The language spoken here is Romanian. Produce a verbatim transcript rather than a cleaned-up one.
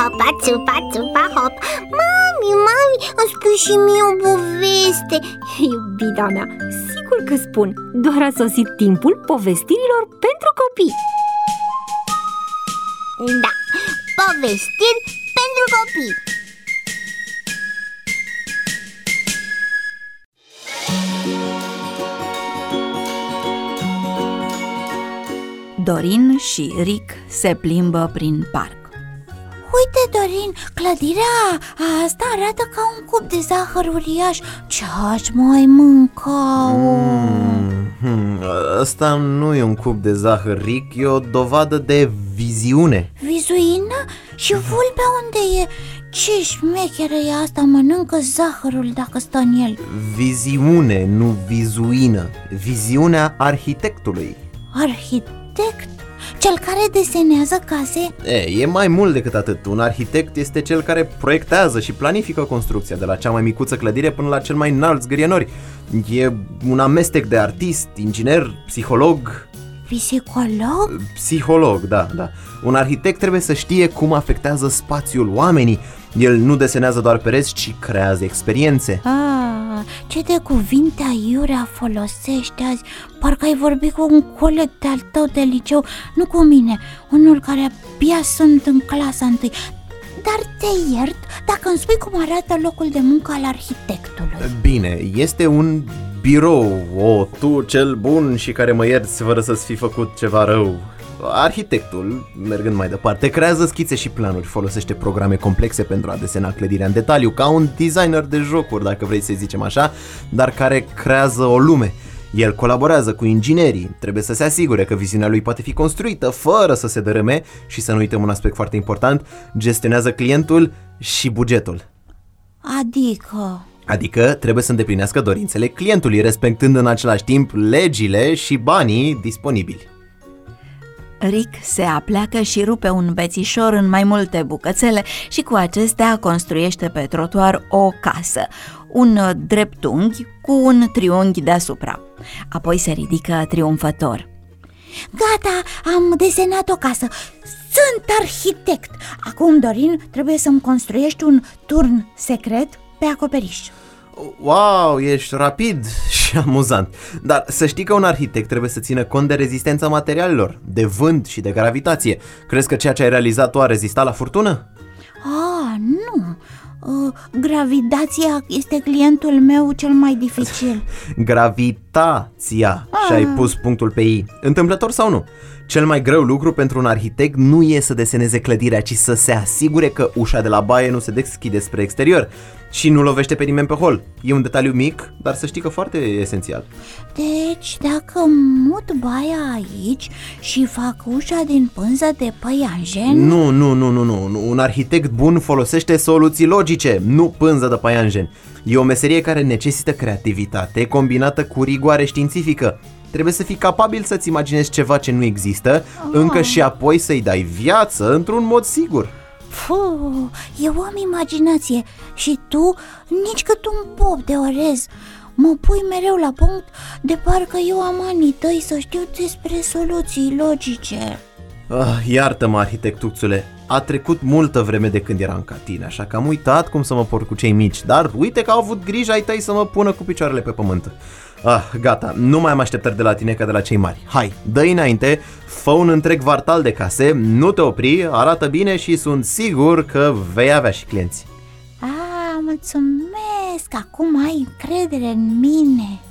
hopa, țupa, țupa, hop. Mami, mami, îmi spui și mie o poveste. Iubita mea, sigur că spun. Doar a sosit timpul povestirilor pentru copii. Da, povestiri pentru copii. Dorin și Rick se plimbă prin parc. Uite, Dorin, clădirea asta arată ca un cup de zahăr uriaș. Ce-aș mai mânca-o? mm, Ăsta nu e un cup de zahăr, Rick, e o dovadă de viziune. Vizuină? Și vulpea unde e? Ce șmecheră e asta, mănâncă zahărul dacă stă în el. Viziune, nu vizuină. Viziunea arhitectului. Arhitect? Cel care desenează case? E, e mai mult decât atât. Un arhitect este cel care proiectează și planifică construcția, de la cea mai micuță clădire până la cel mai înalt zgârienori. E un amestec de artist, inginer, psiholog. Psiholog? Psiholog, da, da. Un arhitect trebuie să știe cum afectează spațiul oamenii. El nu desenează doar pereți, ci creează experiențe. Ah, ce de cuvinte aiurea folosești azi. Parcă ai vorbit cu un coleg de-al tău de liceu, nu cu mine, unul care abia sunt în clasa întâi. Dar te iert dacă îmi spui cum arată locul de muncă al arhitectului. Bine, este un birou. O, tu cel bun și care mă ierți fără să-ți fi făcut ceva rău. Arhitectul, mergând mai departe, creează schițe și planuri, folosește programe complexe pentru a desena clădirea în detaliu, ca un designer de jocuri, dacă vrei să zicem așa, dar care creează o lume. El colaborează cu inginerii, trebuie să se asigure că viziunea lui poate fi construită fără să se dărâme și, să nu uităm un aspect foarte important, gestionează clientul și bugetul. Adică... Adică trebuie să îndeplinească dorințele clientului, respectând în același timp legile și banii disponibili. Rick se apleacă și rupe un bețișor în mai multe bucățele și cu acestea construiește pe trotuar o casă, un dreptunghi cu un triunghi deasupra. Apoi se ridică triumfător. Gata, am desenat o casă. Sunt arhitect. Acum, Dorin, trebuie să-mi construiești un turn secret pe acoperiș. Wow, ești rapid și amuzant. Dar să știi că un arhitect trebuie să țină cont de rezistența materialelor, de vânt și de gravitație. Crezi că ceea ce ai realizat tu a rezistat la furtună? Ah, nu. Uh, gravitația este clientul meu cel mai dificil. Gravitația. Ah. Și ai pus punctul pe i. Întâmplător sau nu? Cel mai greu lucru pentru un arhitect nu e să deseneze clădirea, ci să se asigure că ușa de la baie nu se deschide spre exterior și nu lovește pe nimeni pe hol. E un detaliu mic, dar să știi că foarte esențial. Deci, dacă mut baia aici și fac ușa din pânză de păianjen... Nu, nu, nu, nu, nu. Un arhitect bun folosește soluții logice, nu pânză de păianjen. E o meserie care necesită creativitate combinată cu rigoare științifică. Trebuie să fii capabil să-ți imaginezi ceva ce nu există, oh. încă și apoi să-i dai viață într-un mod sigur. Puh, eu am imaginație și tu nici cât un pop de orez. Mă pui mereu la punct de parcă eu am anii tăi să știu despre soluții logice. Ah, iartă-mă, arhitectuțule, a trecut multă vreme de când eram ca tine, așa că am uitat cum să mă port cu cei mici, dar uite că au avut grijă ai tăi să mă pună cu picioarele pe pământ. Ah, gata, nu mai am așteptări de la tine ca de la cei mari. Hai, dă-i înainte, fă un întreg vartal de case, nu te opri, arată bine și sunt sigur că vei avea și clienți. Ah, mulțumesc, acum ai încredere în mine.